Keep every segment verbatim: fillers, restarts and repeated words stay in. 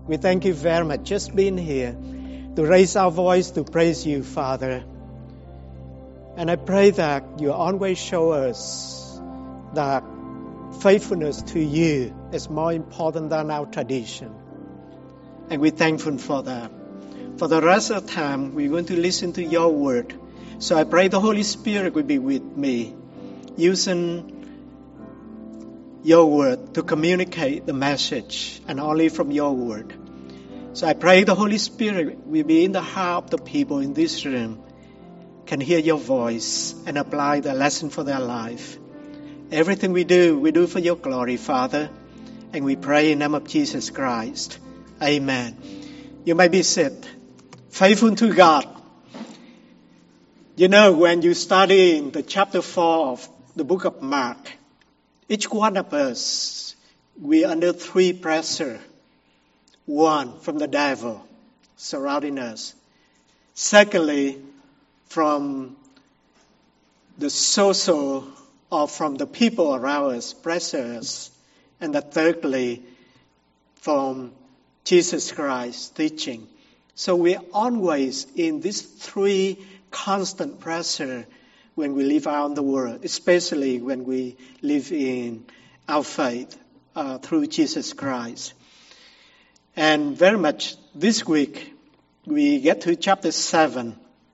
We thank you very much just being here to raise our voice to praise you, Father. And I pray that you always show us that faithfulness to you is more important than our tradition. And we're thankful for that. For the rest of the time, we're going to listen to your word. So I pray the Holy Spirit will be with me, using your word to communicate the message, and only from your word. So I pray the Holy Spirit will be in the heart of the people in this room, can hear your voice and apply the lesson for their life. Everything we do, we do for your glory, Father. And we pray in the name of Jesus Christ. Amen. You may be seated. Faithful to God. You know, when you study in the chapter four of the book of Mark, each one of us, we are under three pressure. One, from the devil surrounding us. Secondly, from the social or from the people around us, pressure us. And the thirdly, from Jesus Christ teaching. So we're always in these three constant pressure when we live out in the world, especially when we live in our faith uh, through Jesus Christ. And very much this week, we get to chapter seven.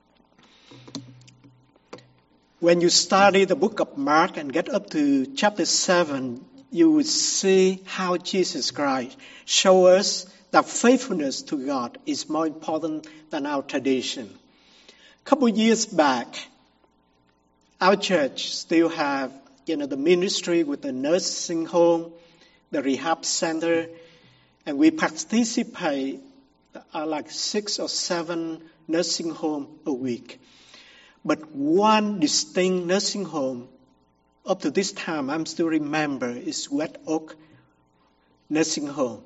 When you study the book of Mark and get up to chapter seven, you will see how Jesus Christ shows us that faithfulness to God is more important than our tradition. A couple of years back, our church still have, you know, the ministry with the nursing home, the rehab center, and we participate uh, like six or seven nursing home a week. But one distinct nursing home, up to this time, I'm still remember, is West Oak Nursing Home.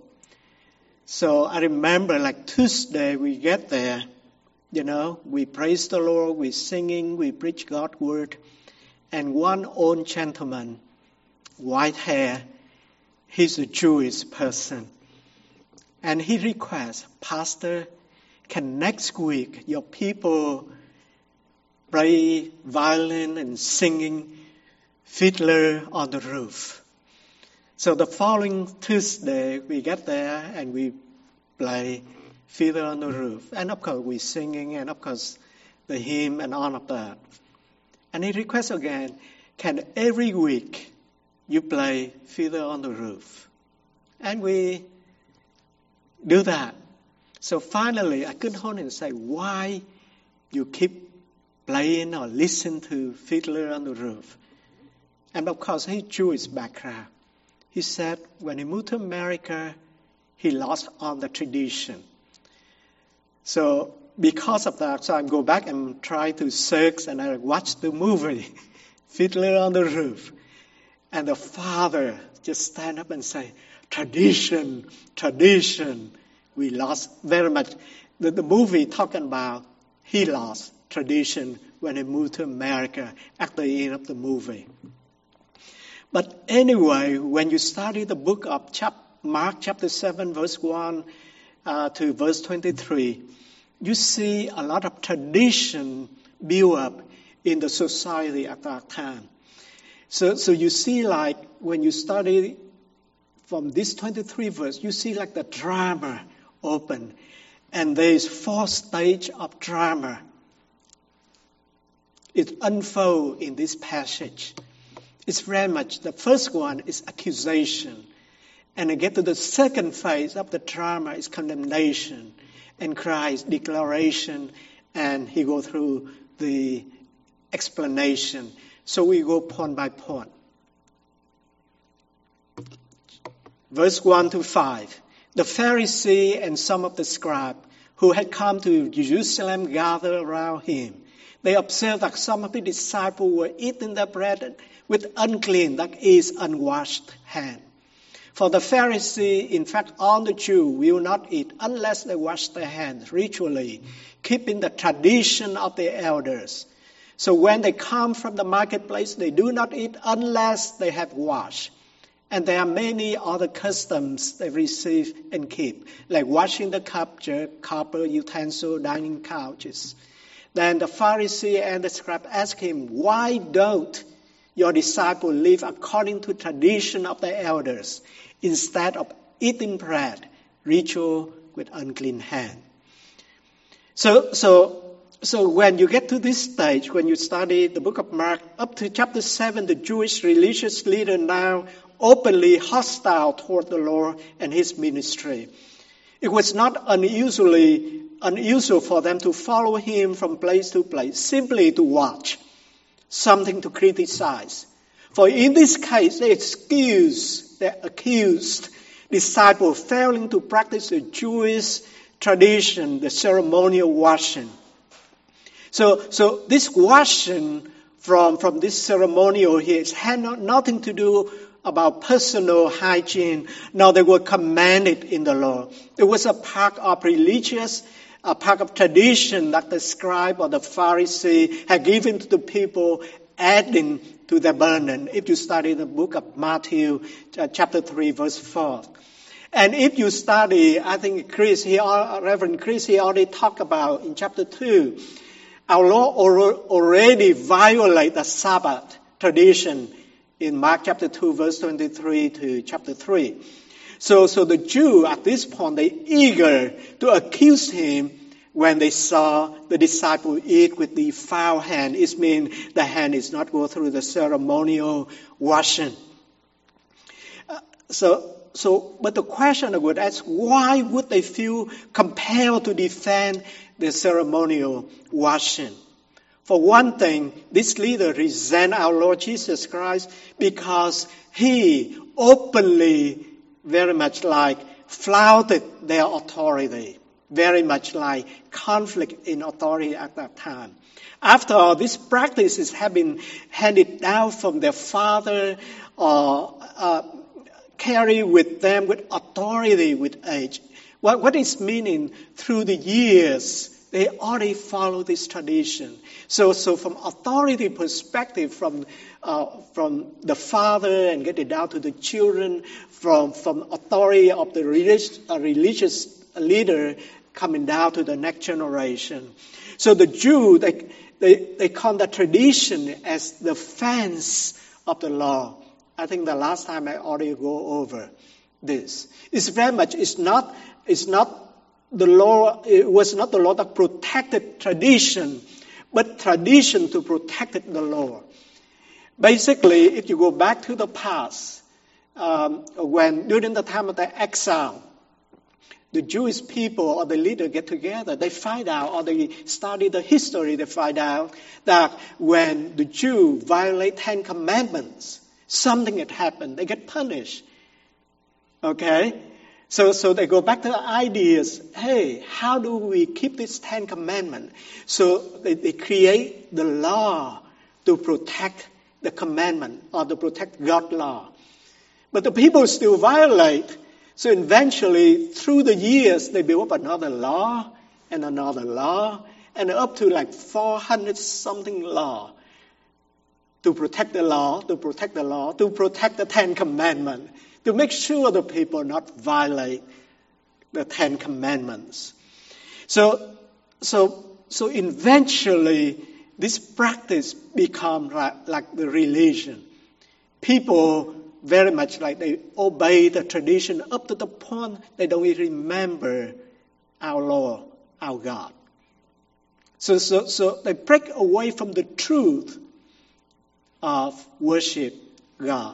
So I remember like Tuesday we get there, you know, we praise the Lord, we singing, we preach God's word. And one old gentleman, white hair, he's a Jewish person. And he requests, Pastor, can next week your people play violin and singing Fiddler on the Roof? So the following Tuesday, we get there and we play Fiddler on the Roof. And of course, we're singing, and of course, the hymn and all of that. And he requests again, can every week you play Fiddler on the Roof? And we do that. So finally, I couldn't hold it and say, why you keep playing or listen to Fiddler on the Roof? And of course, he's Jewish background. He said when he moved to America, he lost all the tradition. So because of that, so I go back and try to search, and I watch the movie, Fiddler on the Roof. And the father just stand up and say, tradition, tradition. We lost very much. The, the movie talking about he lost tradition when he moved to America at the end of the movie. But anyway, when you study the book of chap- Mark chapter seven, verse one uh, to verse twenty-three, you see a lot of tradition built up in the society at that time. So, so you see like when you study from this twenty-three verse, you see like the drama open. And there is four stages of drama. It unfolds in this passage. It's very much, the first one is accusation. And I get to the second phase of the drama is condemnation. And Christ's declaration, and he go through the explanation. So we go point by point. Verse one to five. The Pharisee and some of the scribes who had come to Jerusalem gathered around him. They observed that some of the disciples were eating the bread with unclean, that is, unwashed hand. For the Pharisee, in fact, all the Jews will not eat unless they wash their hands ritually, keeping the tradition of the elders. So when they come from the marketplace, they do not eat unless they have washed. And there are many other customs they receive and keep, like washing the cup, jug, copper utensil, dining couches. Then the Pharisee and the scribe asked him, why don't your disciples live according to tradition of the elders instead of eating bread, ritual with unclean hand? So, so, so when you get to this stage, when you study the book of Mark, up to chapter seven, the Jewish religious leader now openly hostile toward the Lord and his ministry. It was not unusually unusual for them to follow him from place to place, simply to watch, something to criticize. For in this case, they excuse, they accused disciples failing to practice the Jewish tradition, the ceremonial washing. So, so this washing from, from this ceremonial here had not, nothing to do about personal hygiene. No, they were commanded in the law. It was a part of religious, a part of tradition that the scribe or the Pharisee had given to the people, adding to their burden. If you study the book of Matthew, chapter three, verse four. And if you study, I think Chris, he, Reverend Chris, he already talked about in chapter two, our Lord already violated the Sabbath tradition in Mark chapter two, verse twenty-three to chapter three. So, so the Jew at this point, they eager to accuse him when they saw the disciple eat with the foul hand. It means the hand is not go through the ceremonial washing. Uh, so, so, but the question I would ask, why would they feel compelled to defend the ceremonial washing? For one thing, this leader resent our Lord Jesus Christ because he openly, very much like, flouted their authority. Very much like conflict in authority at that time. After all, these practices have been handed down from their father or uh, carried with them with authority with age. What, what is meaning through the years? They already follow this tradition. So, so from authority perspective, from uh, from the father and get it down to the children, from from authority of the religious, uh, religious leader coming down to the next generation. So the Jew, they they they call that tradition as the fence of the law. I think the last time I already go over this. It's very much. It's not. It's not. The law, it was not the law that protected tradition, but tradition to protect the law. Basically, if you go back to the past, um, when during the time of the exile, the Jewish people or the leader get together, they find out, or they study the history, they find out that when the Jew violate Ten Commandments, something had happened, they get punished. Okay? So, so they go back to the ideas, hey, how do we keep this Ten Commandments? So they, they create the law to protect the commandment or to protect God's law. But the people still violate. So eventually, through the years, they build up another law and another law and up to like four hundred something law to protect the law, to protect the law, to protect the Ten Commandments. To make sure the people not violate the Ten Commandments. So, so, so eventually, this practice become like, like the religion. People very much like they obey the tradition up to the point they don't even remember our Lord, our God. So, so, so they break away from the truth of worship God.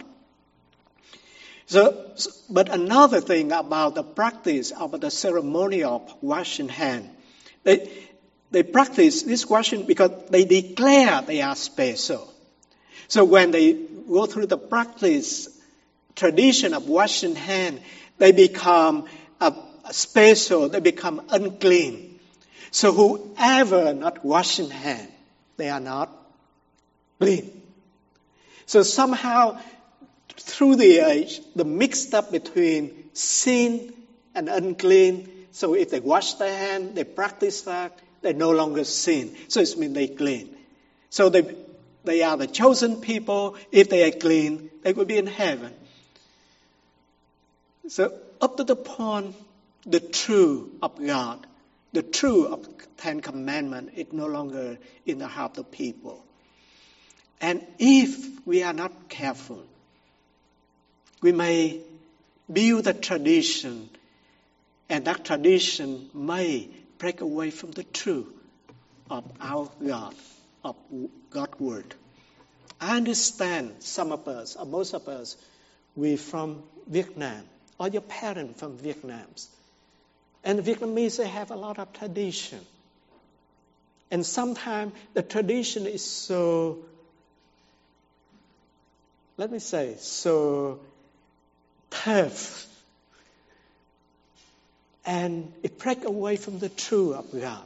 So, but another thing about the practice of the ceremony of washing hand, they they practice this washing because they declare they are special. So when they go through the practice tradition of washing hand, they become a, a special. They become unclean. So whoever not washing hand, they are not clean. So somehow, through the age, the mixed up between sin and unclean. So if they wash their hand, they practice that, they no longer sin. So it means they clean. So they they are the chosen people. If they are clean, they will be in heaven. So up to the point, the truth of God, the truth of Ten Commandments is no longer in the heart of people. And if we are not careful, we may build a tradition, and that tradition may break away from the truth of our God, of God's Word. I understand some of us, or most of us, we're from Vietnam, or your parents from Vietnam. And Vietnamese, they have a lot of tradition. And sometimes the tradition is so, let me say, so tough. And it breaks away from the truth of God.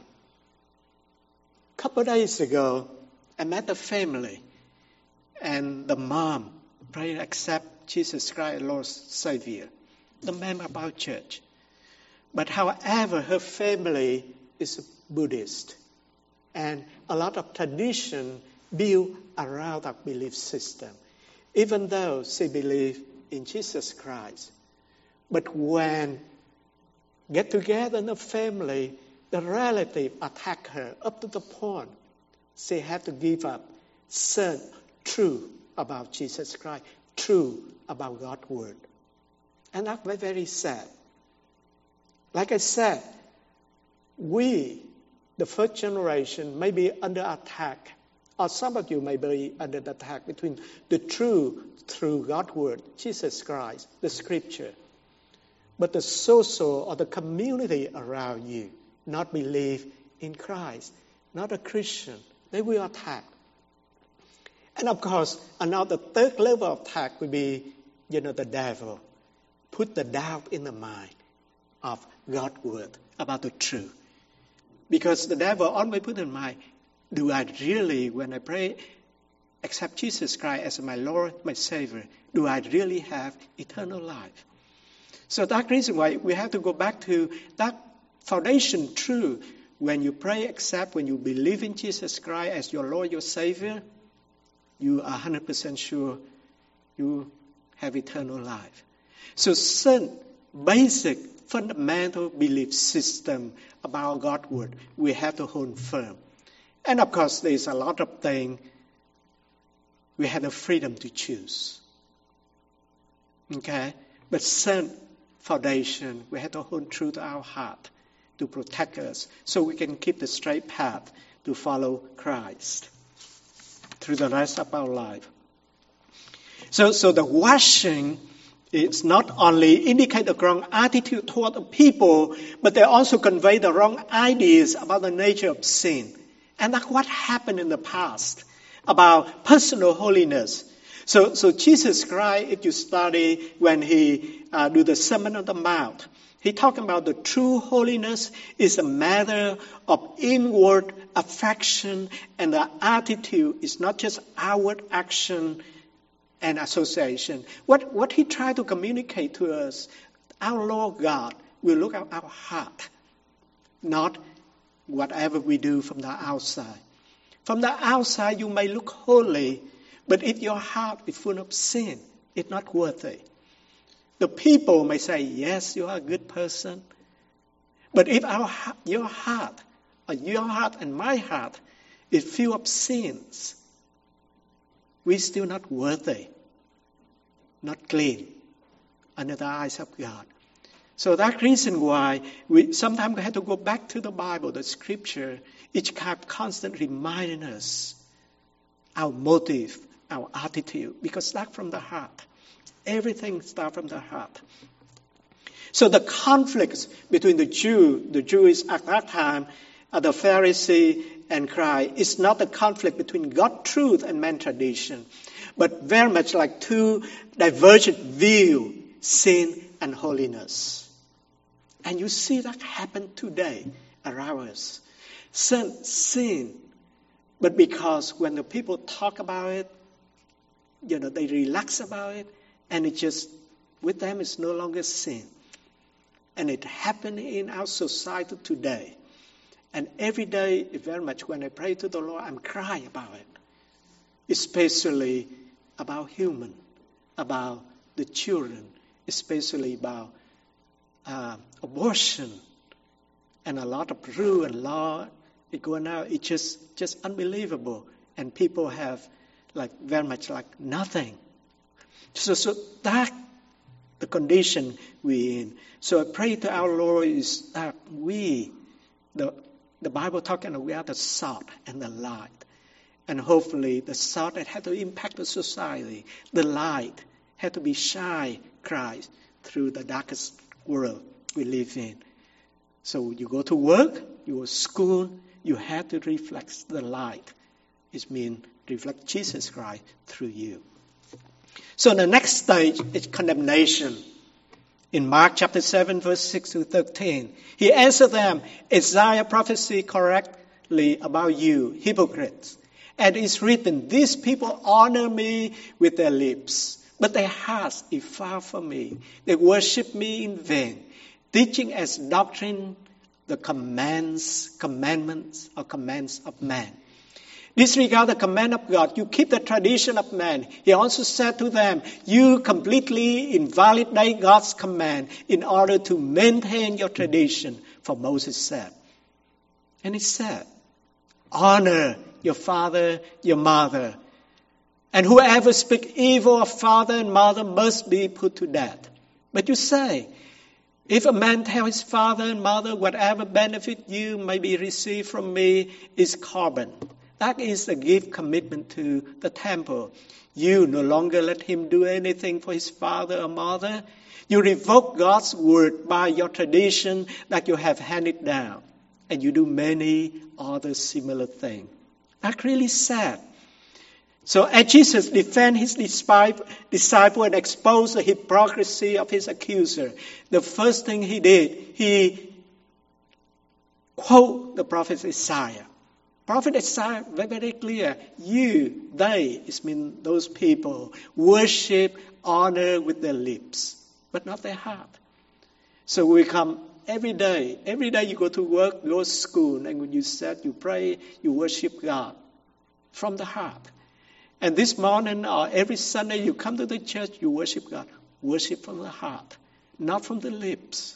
A couple of days ago, I met a family. And the mom prayed to accept Jesus Christ, Lord Savior. The member of our church. But however, her family is Buddhist. And a lot of tradition built around that belief system. Even though she believes in Jesus Christ. But when get together in a family, the relative attack her up to the point she had to give up certain truth about Jesus Christ, truth about God's Word. And that's very, very sad. Like I said, we, the first generation, may be under attack, or some of you may be under the attack between the truth through God's Word, Jesus Christ, the Scripture, but the social or the community around you not believe in Christ, not a Christian. They will attack. And of course, another third level of attack would be, you know, the devil. Put the doubt in the mind of God's Word about the truth. Because the devil always put in mind, do I really, when I pray, accept Jesus Christ as my Lord, my Savior, do I really have eternal life? So that's the reason why we have to go back to that foundation truth. When you pray, accept, when you believe in Jesus Christ as your Lord, your Savior, you are one hundred percent sure you have eternal life. So certain basic, fundamental belief system about God's Word, we have to hold firm. And of course, there's a lot of things we have the freedom to choose. Okay? But certain foundation, we have to hold true to our heart to protect us so we can keep the straight path to follow Christ through the rest of our life. So, so the washing is not only indicate the wrong attitude toward the people, but they also convey the wrong ideas about the nature of sin. And that's what happened in the past about personal holiness. So, so Jesus Christ, if you study when he uh, do the Sermon on the Mount, he talking about the true holiness is a matter of inward affection, and the attitude is not just outward action and association. What, what he tried to communicate to us, our Lord God will look at our heart, not whatever we do from the outside. From the outside, you may look holy, but if your heart is full of sin, it's not worthy. The people may say, yes, you are a good person. But if our your heart, or your heart and my heart, is filled of sins, we're still not worthy, not clean, under the eyes of God. So that's the reason why we sometimes we have to go back to the Bible, the Scripture, each kept constantly reminding us our motive, our attitude, because that's from the heart. Everything starts from the heart. So the conflicts between the Jew, the Jews at that time, uh, the Pharisee and Christ, is not a conflict between God's truth and man's tradition, but very much like two divergent views, sin and holiness. And you see that happen today around us. Sin, sin, but because when the people talk about it, you know, they relax about it, and it just, with them, it's no longer sin. And it happened in our society today. And every day, very much when I pray to the Lord, I'm crying about it. Especially about human, about the children, especially about uh, abortion and a lot of rule and law it going out. It's just just unbelievable, and people have like very much like nothing. So so that the condition we're in. So I pray to our Lord is that we, the the Bible talking about we are the salt and the light. And hopefully the salt that had to impact the society, the light had to be shine Christ through the darkest world we live in. So you go to work, you go to school, you have to reflect the light. It means reflect Jesus Christ through you. So the next stage is condemnation. In Mark chapter seven, verse six to thirteen, he answered them, Isaiah prophesied correctly about you, hypocrites. And it's written, these people honor me with their lips, but their hearts is far from me. They worship me in vain, teaching as doctrine the commands, commandments or commands of man. Disregard the command of God. You keep the tradition of man. He also said to them, you completely invalidate God's command in order to maintain your tradition. For Moses said. And he said, honor your father, your mother. And whoever speaks evil of father and mother must be put to death. But you say, if a man tell his father and mother, whatever benefit you may be received from me is carbon. That is a gift commitment to the temple. You no longer let him do anything for his father or mother. You revoke God's word by your tradition that you have handed down. And you do many other similar things. That's really sad. So as Jesus defended his disciple and exposed the hypocrisy of his accuser, the first thing he did, he quoted the prophet Isaiah. Prophet Isaiah very, very clear. You, they, it means those people, worship, honor with their lips, but not their heart. So we come every day. Every day you go to work, go to school, and when you sit, you pray, you worship God from the heart. And this morning or every Sunday you come to the church, you worship God. Worship from the heart, not from the lips.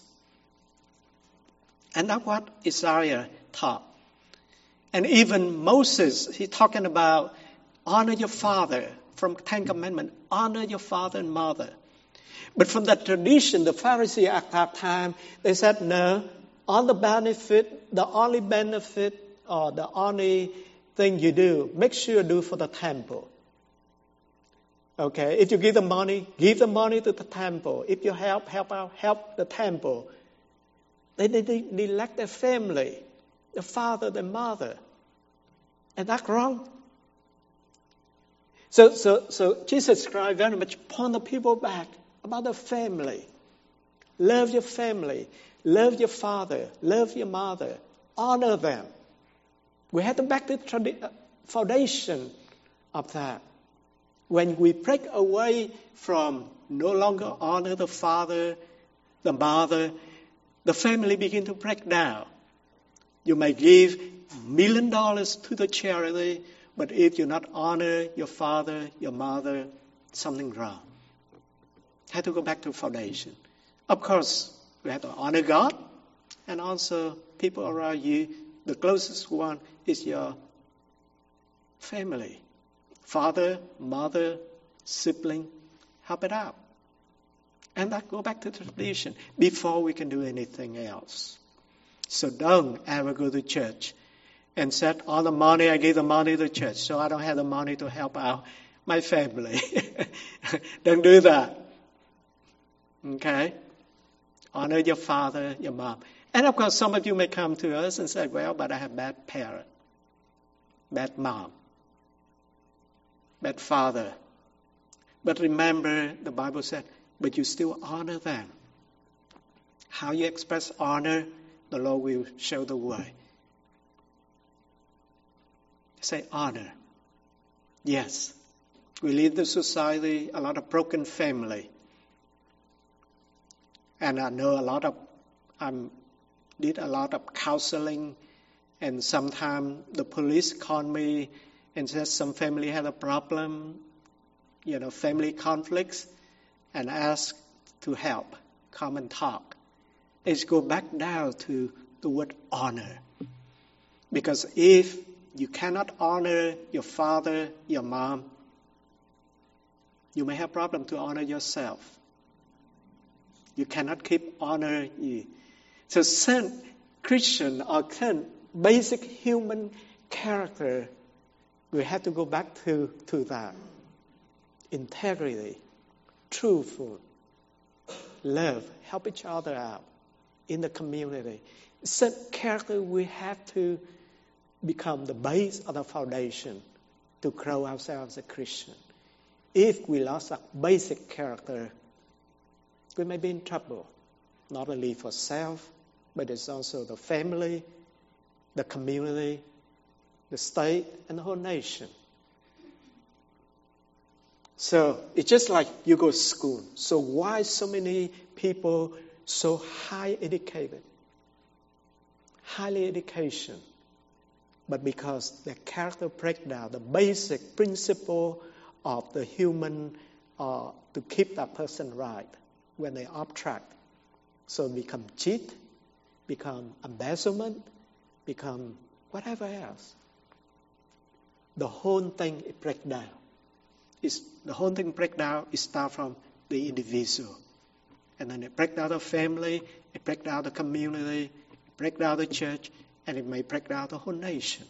And that's what Isaiah taught. And even Moses, he's talking about honor your father from Ten Commandments. Honor your father and mother. But from the tradition, the Pharisees at that time, they said, no, on the benefit, the only benefit or the only thing you do, make sure you do for the temple. Okay, if you give the money, give the money to the temple. If you help, help out, help the temple. They, they, they neglect their family, the father, the mother. And that's wrong. So, so, so Jesus Christ very much point the people back about the family. Love your family. Love your father. Love your mother. Honor them. We have to back the tradi- foundation of that. When we break away from no longer honor the father, the mother, the family begin to break down. You may give a million dollars to the charity, but if you not honor your father, your mother, something wrong. Have to go back to foundation. Of course, we have to honor God and also people around you. The closest one is your family. Father, mother, sibling, help it out. And that go back to tradition before we can do anything else. So don't ever go to church and say, all the money, I give the money to the church, so I don't have the money to help out my family. Don't do that. Okay? Honor your father, your mom. And of course, some of you may come to us and say, well, but I have bad parent, bad mom, bad father. But remember, the Bible said, but you still honor them. How you express honor, the Lord will show the way. Say honor. Yes. We live in the society, a lot of broken family. And I know a lot of, I um, did a lot of counseling, and sometimes the police call me and says some family had a problem, you know, family conflicts, and ask to help, come and talk. It's go back down to the word honor. Because if you cannot honor your father, your mom, you may have problem to honor yourself. You cannot keep honor you. So certain Christian or certain basic human character, we have to go back to, to that. Integrity, truthful, love, help each other out in the community. Certain character we have to become the base or the foundation to grow ourselves as a Christian. If we lost that basic character, we may be in trouble, not only for self, but it's also the family, the community, the state, and the whole nation. So it's just like you go to school. So why so many people so high educated, highly education? But because their character breakdown, the basic principle of the human uh, to keep that person right when they off track. So become cheat, become embezzlement, become whatever else. The whole thing it break down. It's, the whole thing break down, it starts from the individual. And then it break down the family, it break down the community, it break down the church, and it may break down the whole nation.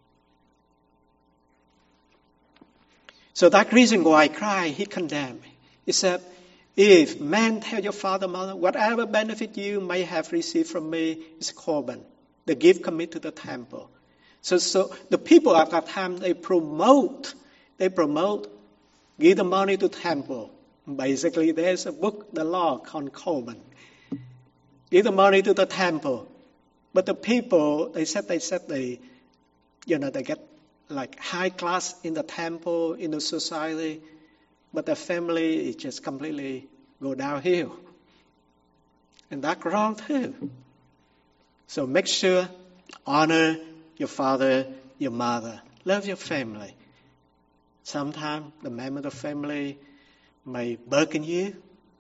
So that reason why Christ, he condemned. He said, if man tell your father, mother, whatever benefit you may have received from me is Corban, the gift commit to the temple. So, so the people at that time, they promote, they promote, give the money to temple. Basically, there's a book, the law called Corban. Give the money to the temple. But the people, they said, they said they, you know, they get like high class in the temple, in the society, but the family is just completely go downhill. And that's wrong too. So make sure, honor your father, your mother. Love your family. Sometimes the member of the family may burden you.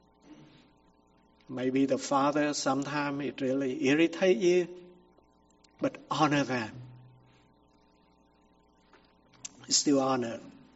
Maybe the father, sometimes it really irritates you. But honor them. Still honor.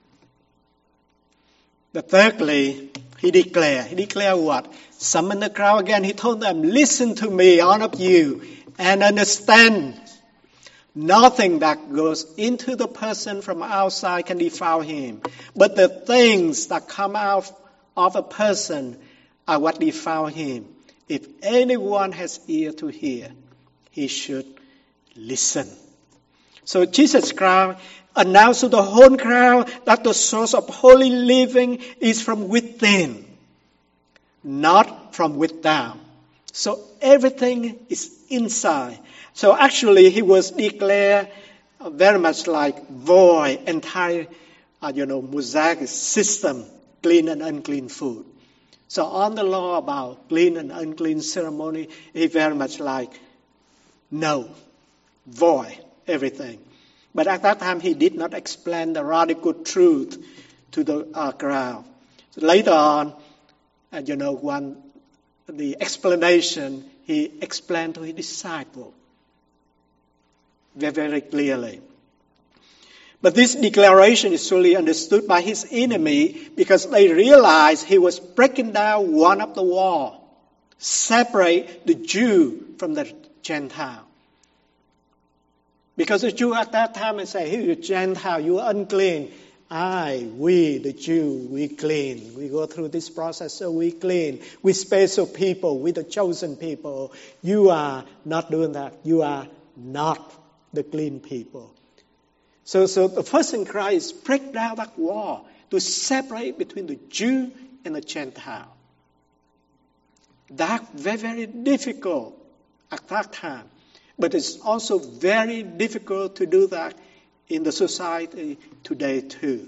But thirdly, he declared. He declared what? Summoned the crowd again. He told them, listen to me, all of you, and understand. Nothing that goes into the person from outside can defile him. But the things that come out of a person are what defile him. If anyone has ear to hear, he should listen. So Jesus Christ announced to the whole crowd that the source of holy living is from within, not from without. So everything is inside. So actually he was declared very much like void, entire, uh, you know, Mosaic system, clean and unclean food. So on the law about clean and unclean ceremony, he very much like no, void, everything. But at that time, he did not explain the radical truth to the uh, crowd. So later on, uh, you know, when the explanation, he explained to his disciple very, very clearly. But this declaration is surely understood by his enemy because they realized he was breaking down one of the wall, separate the Jew from the Gentile. Because the Jew at that time would say, you're Gentile, you're unclean. I, we, the Jew, we clean. We go through this process, so we clean. We special people, we the chosen people. You are not doing that. You are not the clean people. So, so the first in Christ is break down that wall to separate between the Jew and the Gentile. That's very, very difficult at that time. But it's also very difficult to do that in the society today too.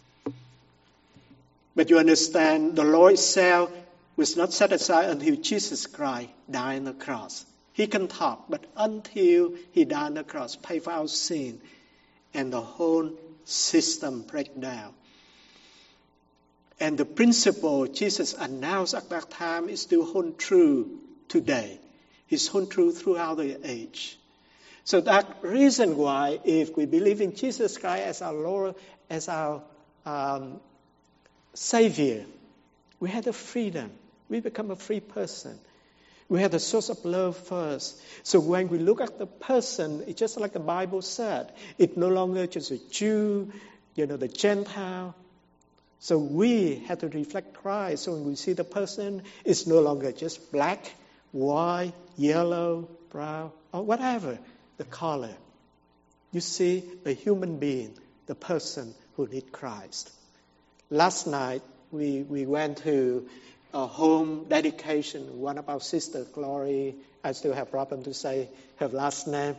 But you understand, the Lord itself was not set aside until Jesus Christ died on the cross. He can talk, but until he died on the cross, pay for our sin, and the whole system break down. And the principle Jesus announced at that time is still hold true today. It's hold true throughout the age. So that reason why, if we believe in Jesus Christ as our Lord, as our um, Savior, we have the freedom. We become a free person. We have the source of love first. So when we look at the person, it's just like the Bible said. It's no longer just a Jew, you know, the Gentile. So we have to reflect Christ. So when we see the person, it's no longer just black, white, yellow, brown, or whatever the color. You see a human being, the person who needs Christ. Last night, we, we went to a home dedication. One of our sisters, Glory, I still have problem to say her last name,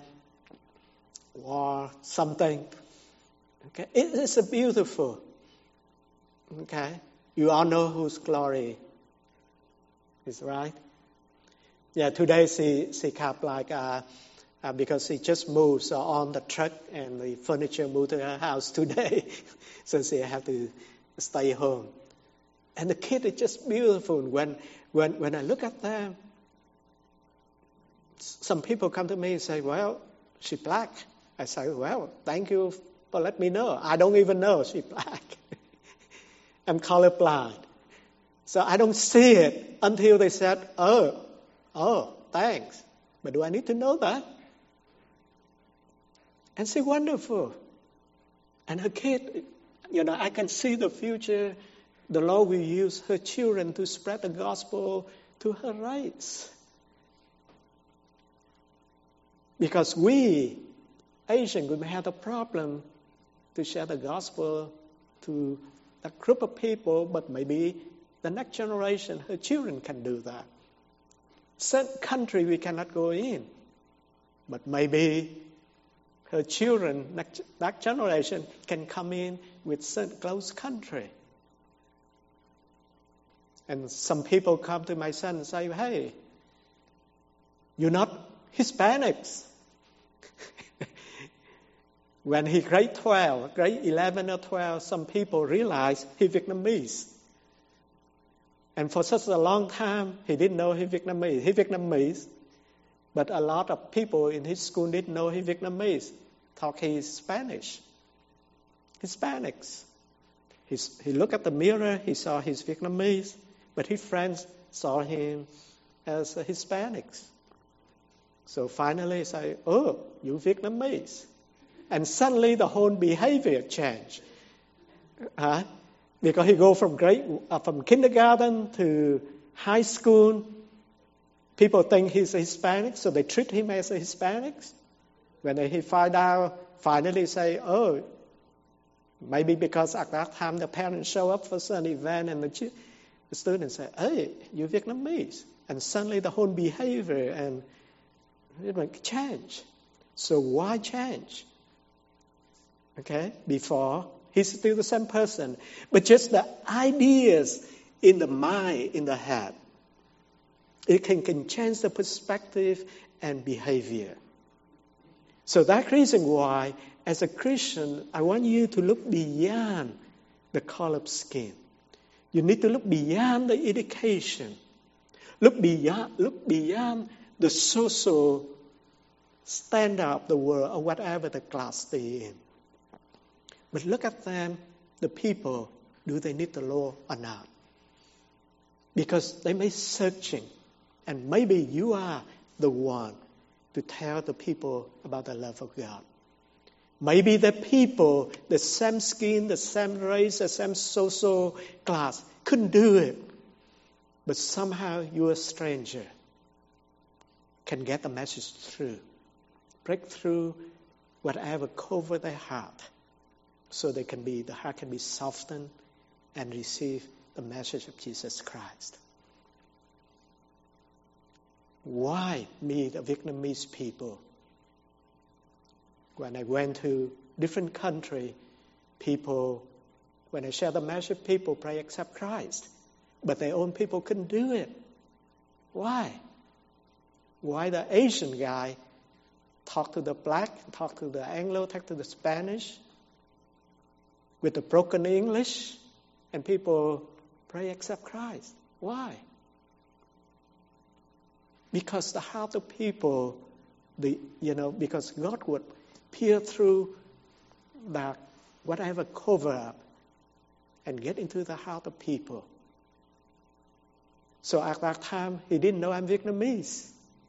or something. Okay, it is a beautiful. Okay, you all know who's Glory is, right? Yeah, today she she kept like uh, uh, because she just moved so on the truck and the furniture moved to her house today, so she had to stay home. And the kid is just beautiful. When when when I look at them, some people come to me and say, "Well, she's black." I say, "Well, thank you for letting me know. I don't even know she's black. I'm colorblind, so I don't see it until they said, "Oh, oh, thanks." But do I need to know that? And she's wonderful. And her kid, you know, I can see the future. The Lord will use her children to spread the gospel to her race. Because we, Asians, we may have a problem to share the gospel to a group of people, but maybe the next generation, her children can do that. Certain country we cannot go in, but maybe her children, next, next generation, can come in with certain close country. And some people come to my son and say, "Hey, you're not Hispanics." When he grade twelve, grade eleven or twelve, some people realize he's Vietnamese. And for such a long time, he didn't know he's Vietnamese. He's Vietnamese, but a lot of people in his school didn't know he's Vietnamese. Thought he's Spanish. Hispanics. He's, he looked at the mirror, he saw he's Vietnamese. But his friends saw him as a Hispanics. So finally he said, "Oh, you Vietnamese." And suddenly the whole behavior changed. Uh, because he go from grade, uh, from kindergarten to high school. People think he's a Hispanic, so they treat him as a Hispanic. When he find out, finally say, "Oh, maybe because at that time the parents show up for certain event and the The students say, "Hey, you're Vietnamese." And suddenly the whole behavior and it will change. So why change? Okay, before, he's still the same person. But just the ideas in the mind, in the head, it can, can change the perspective and behavior. So that's the reason why, as a Christian, I want you to look beyond the color of skin. You need to look beyond the education. Look beyond, look beyond the social standard of the world or whatever the class they're in. But look at them, the people, do they need the Lord or not? Because they may be searching, and maybe you are the one to tell the people about the love of God. Maybe the people, the same skin, the same race, the same social class, couldn't do it. But somehow you, a stranger, can get the message through. Break through whatever cover their heart, so they can be, the heart can be softened and receive the message of Jesus Christ. Why meet the Vietnamese people? When I went to different country, people, when I share the message, people pray accept Christ. But their own people couldn't do it. Why? Why the Asian guy talk to the black, talk to the Anglo, talk to the Spanish with the broken English, And people pray, accept Christ. Why? Because the heart of people, the you know, because God would peer through that whatever cover up and get into the heart of people. So at that time, he didn't know I'm Vietnamese.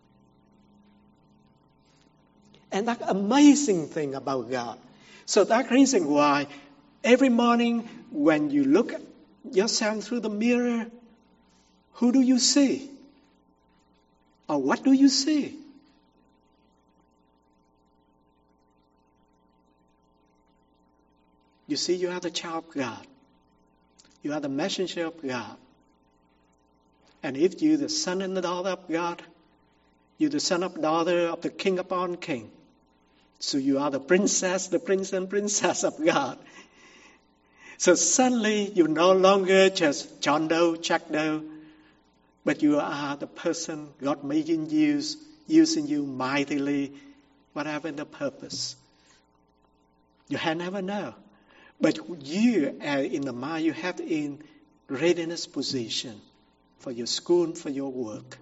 And that's amazing thing about God. So that's the reason why every morning when you look at yourself through the mirror, who do you see? Or what do you see? You see, you are the child of God. You are the messenger of God. And if you're the son and the daughter of God, you're the son and daughter of the King upon King. So you are the princess, the prince and princess of God. So suddenly you're no longer just John Doe, Jack Doe, but you are the person God making use, using you mightily, whatever the purpose. You had never know. But you are in the mind, you have in readiness position for your school, for your work.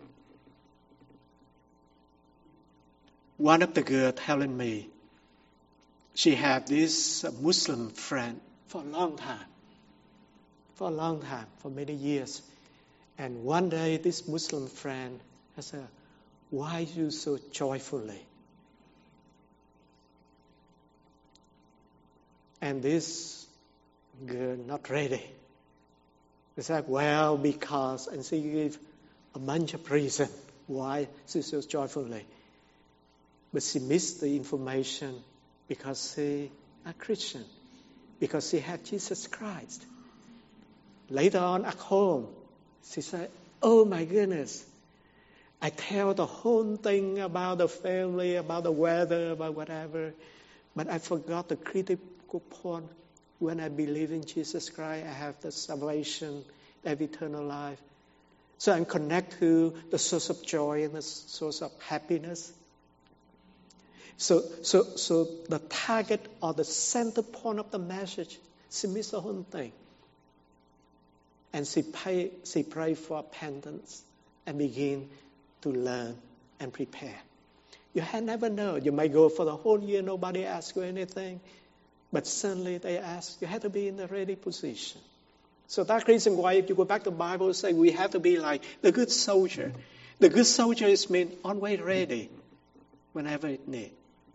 One of the girls telling me, she had this Muslim friend for a long time, for a long time, for many years. And one day this Muslim friend said, why are you so joyfully? And this girl not ready. She said, well, because, and she gave a bunch of reasons why she so joyfully. But she missed the information because she a Christian, because she had Jesus Christ. Later on at home, she said, oh my goodness, I tell the whole thing about the family, about the weather, about whatever, but I forgot the critical point. When I believe in Jesus Christ, I have the salvation, the eternal life. So I'm connected to the source of joy and the source of happiness. So, so, so the target or the center point of the message, she missed the whole thing. And she pray, she prayed for repentance and begin to learn and prepare. You had never known. You might go for the whole year, nobody asks you anything. But suddenly they ask, you have to be in the ready position. So that's the reason why if you go back to the Bible, say we have to be like the good soldier. The good soldier is mean always ready whenever it needs.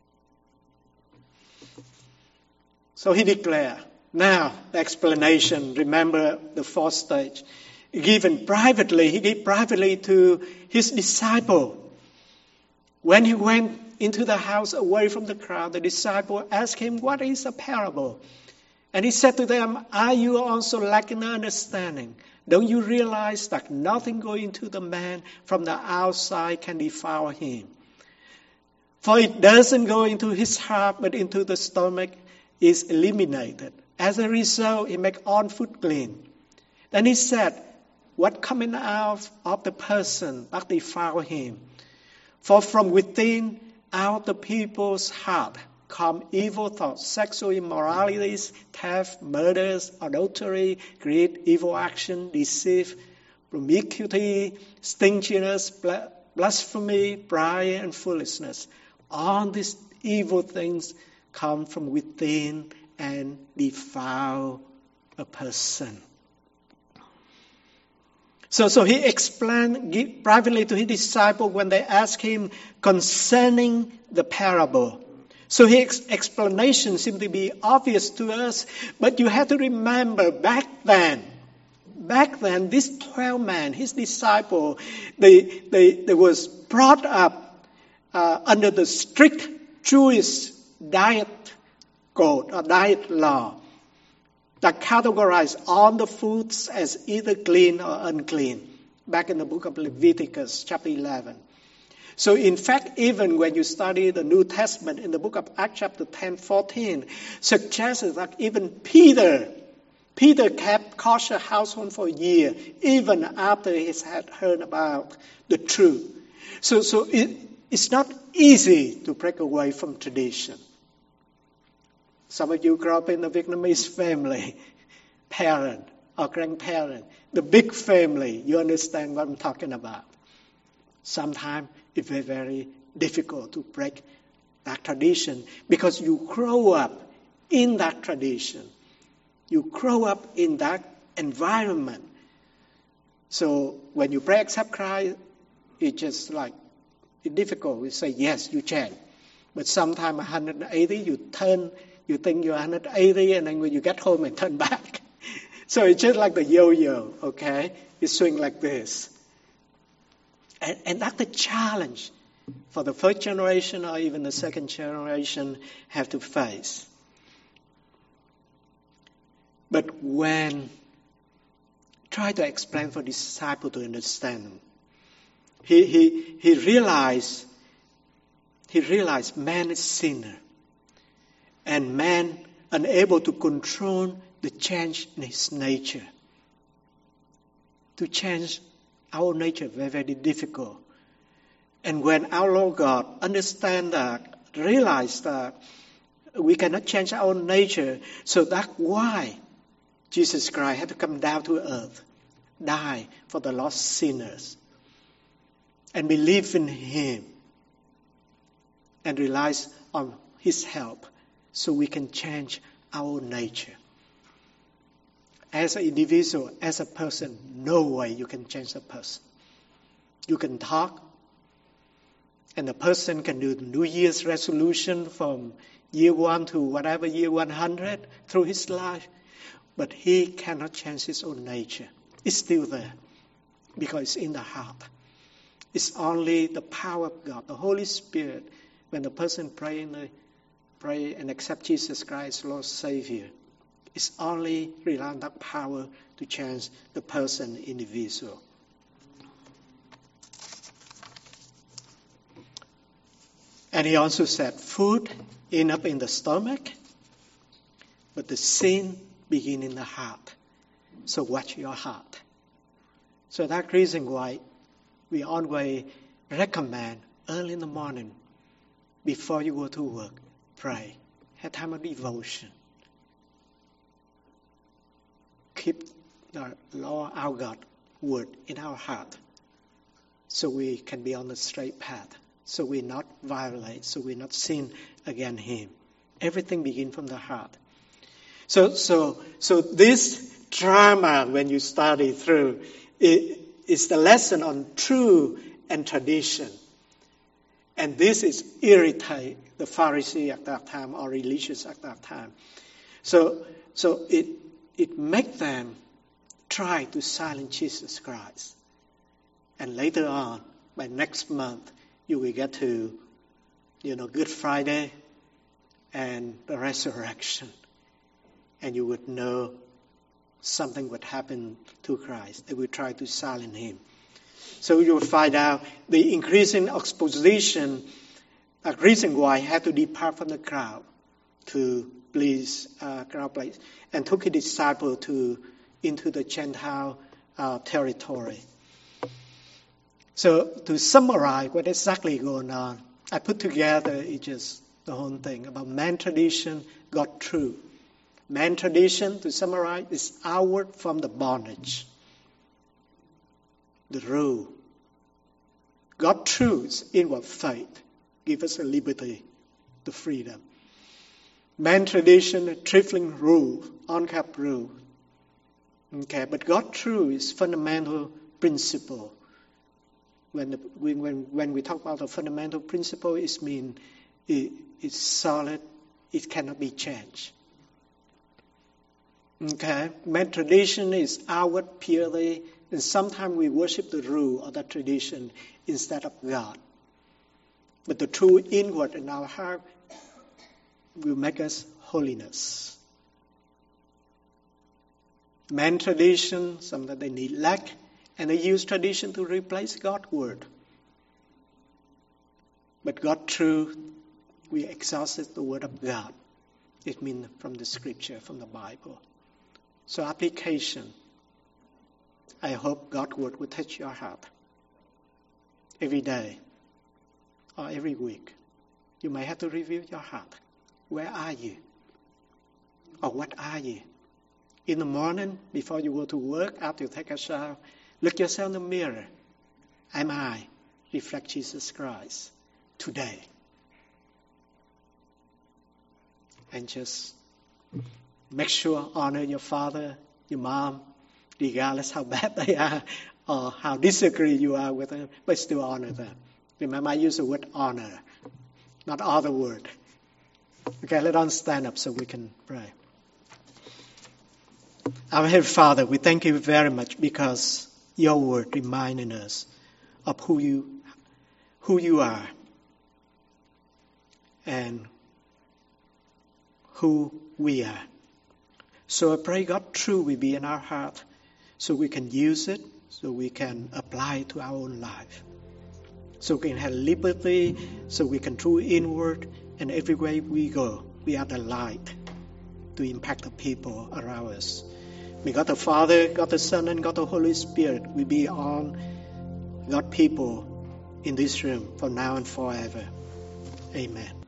So he declared, now the explanation, remember the fourth stage. Given privately, he gave privately to his disciple. When he went into the house away from the crowd, the disciple asked him, what is a parable? And he said to them, are you also lacking understanding? Don't you realize that nothing going to the man from the outside can defile him? For it doesn't go into his heart, but into the stomach is eliminated. As a result, it makes all food clean. Then he said, what coming out of the person that defile him? For from within, out the people's heart come evil thoughts, sexual immoralities, theft, murders, adultery, greed, evil action, deceit, promiscuity, stinginess, blasphemy, pride, and foolishness. All these evil things come from within and defile a person. So, so he explained privately to his disciple when they asked him concerning the parable. So his explanation seemed to be obvious to us, but you have to remember back then, back then, this twelve men, his disciple, they they they was brought up uh, under the strict Jewish diet code or diet law that categorized all the foods as either clean or unclean, back in the book of Leviticus, chapter eleven. So in fact, even when you study the New Testament in the book of Acts, chapter ten, fourteen, suggests that even Peter, Peter kept kosher household for a year, even after he had heard about the truth. So, so it, it's not easy to break away from tradition. Some of you grew up in a Vietnamese family, parent, or grandparents, the big family. You understand what I'm talking about? Sometimes it's very, very difficult to break that tradition because you grow up in that tradition. You grow up in that environment. So when you pray accept Christ, it's just like, it's difficult. You say, yes, you change. But sometimes one hundred eighty, you turn, you think you're one hundred eighty, and then when you get home, and turn back. So it's just like the yo-yo, okay? You swing like this. And, and that's the challenge for the first generation or even the second generation have to face. But when try to explain for disciple to understand, he he he realized he realized man is sinner, and man unable to control the change in his nature. To change our nature very, very difficult. And when our Lord God understand that, realize that we cannot change our nature, so that's why Jesus Christ had to come down to earth, die for the lost sinners, and believe in Him, and relies on His help, so we can change our nature. As an individual, as a person, no way you can change a person. You can talk, and the person can do the New Year's resolution from year one to whatever year one hundred through his life, but he cannot change his own nature. It's still there because it's in the heart. It's only the power of God, the Holy Spirit, when the person pray, in the, pray and accept Jesus Christ, Lord Savior. It's only rely on that power to change the person, individual. And he also said, food end up in the stomach, but the sin begin in the heart. So watch your heart. So that's the reason why we always recommend early in the morning, before you go to work, pray. Have time of devotion. Keep the Lord our God word in our heart, so we can be on the straight path, so we not violate, so we not sin against Him. Everything begins from the heart. So, so, so this drama, when you study through, it is the lesson on truth and tradition, and this is irritate the Pharisee at that time or religious at that time. So, so it. It makes them try to silence Jesus Christ. And later on, by next month, you will get to, you know, Good Friday and the resurrection. And you would know something would happen to Christ. They will try to silence Him. So you will find out the increasing opposition, a reason why He had to depart from the crowd to please uh, crowd place, and took his disciple to into the Gentile uh, territory. So to summarize what exactly going on, I put together it's just the whole thing about man tradition, God truth. Man tradition, to summarize, is outward from the bondage, the rule. God truth is inward faith, give us a liberty, the freedom. Man tradition, a trifling rule, unkept rule. Okay, but God truth is fundamental principle. When the, when when we talk about the fundamental principle, it means it, it's solid, it cannot be changed. Okay, man tradition is outward purely, and sometimes we worship the rule or the tradition instead of God. But the true inward in our heart will make us holiness. Man tradition, sometimes they neglect, and they use tradition to replace God's word. But God truth, we exhausted the word of God. It means from the scripture, from the Bible. So application. I hope God's word will touch your heart every day or every week. You may have to review your heart. Where are you? Or what are you? In the morning, before you go to work, after you take a shower, look yourself in the mirror. Am I reflect Jesus Christ today? And just make sure honor your father, your mom, regardless how bad they are or how disagree you are with them, but still honor them. Remember, I use the word honor, not other word. Okay, let us stand up so we can pray. Our Heavenly Father, we thank you very much because your word reminding us of who you, who you are and who we are. So I pray, God, truth will be in our heart so we can use it, so we can apply it to our own life. So we can have liberty, so we can true inward, and everywhere we go, we are the light to impact the people around us. May God the Father, God the Son, and God the Holy Spirit will be on God people in this room from now and forever. Amen.